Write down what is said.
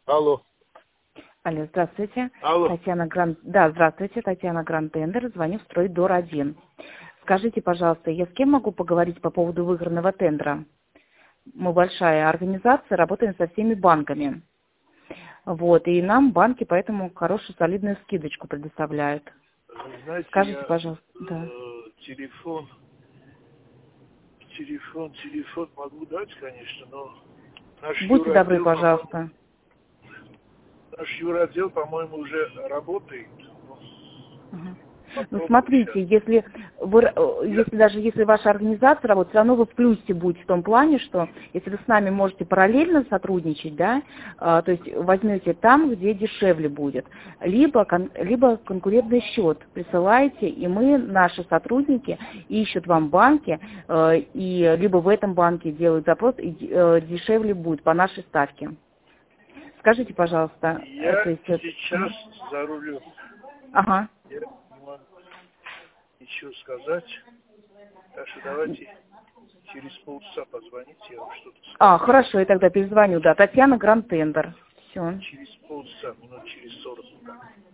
Алло. Алло, здравствуйте. Алло. Да, здравствуйте, Татьяна Гранд-Тендер, звоню в Стройдор-1. Скажите, пожалуйста, я с кем могу поговорить по поводу выигранного тендера? Мы большая организация, работаем со всеми банками. Вот, и нам банки поэтому хорошую солидную скидочку предоставляют. Знаете, Скажите, пожалуйста, да. телефон могу дать, конечно, но наш Будьте добры, юротдел, пожалуйста. по-моему, уже работает. Ага. Ну, Попробую сейчас. смотрите, если ваша организация работает, все равно вы в плюсе будете в том плане, что если вы с нами можете параллельно сотрудничать, да, то есть возьмете там, где дешевле будет, либо конкурентный счет присылаете, и наши сотрудники, ищут вам банки, и либо в этом банке делают запрос, и дешевле будет по нашей ставке. Скажите, пожалуйста. Я сейчас за рулем. Ага. Я не могу ничего сказать. Так что давайте через полчаса позвоните, я вам что-то скажу. Хорошо, я тогда перезвоню, да. Татьяна Гранд-Тендер. Все. Через полчаса, минут через 40.